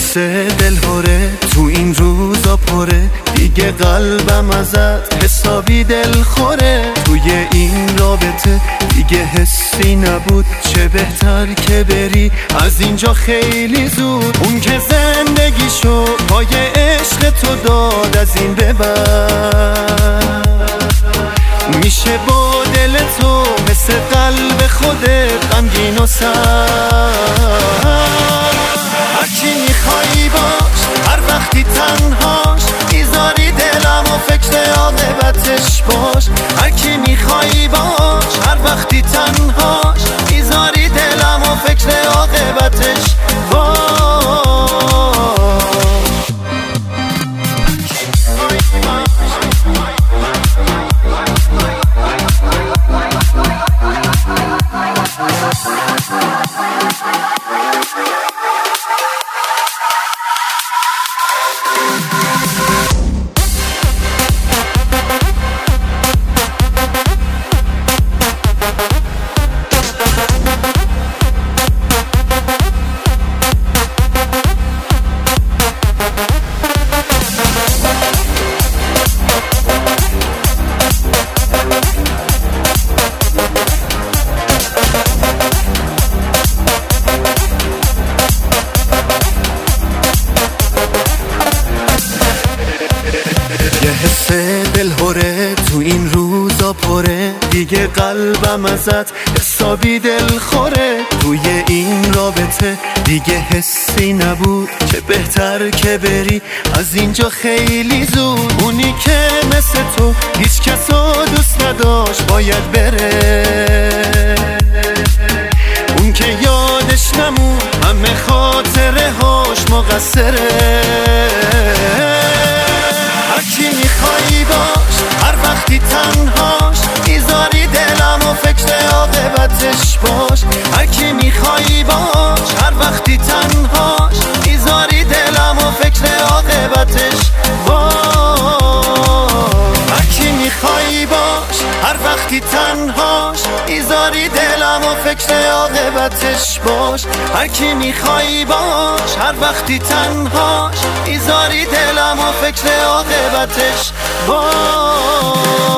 حس دلهوره تو این روزا پره، دیگه قلبم ازت حسابی دلخوره. توی این رابطه دیگه حسی نبود، چه بهتر که بری از اینجا خیلی زود. اون که زندگیشو پای عشق تو داد، از این به بعد میشه با دل تو مثل قلب خودت غمگین و سرد. هرچی میخوایی باش، هر وقتی تنهاش میذاری دلم و فکر عاقبتش باش. هرکی میخوایی باش، هر وقتی تنهاش میذاری دلم و فکر عاقبتش باش. یه حس دلهوره تو این روزا پره، دیگه قلبم ازت حسابی دلخوره. توی این رابطه دیگه حسی نبود، چه بهتر که بری از اینجا خیلی زود. اونی که مثل تو هیچ کسو دوست نداشت باید بره، اون که یادش نمون همه خاطره هاش مقصره. هرچی میخوایی باش، هر وقتی تنهاش میذاری دلم و فکر عاقبتش باش. هرکی میخوایی باش، هر وقتی تنهاش میذاری دلم و فکر عاقبتش باش. هرکی میخوایی باش، هر وقتی تنهاش میذاری دلم و فکر عاقبتش باش. هرکی میخوایی باش، هر وقتی تنهاش میذاری دلم و فکر عاقبتش باش.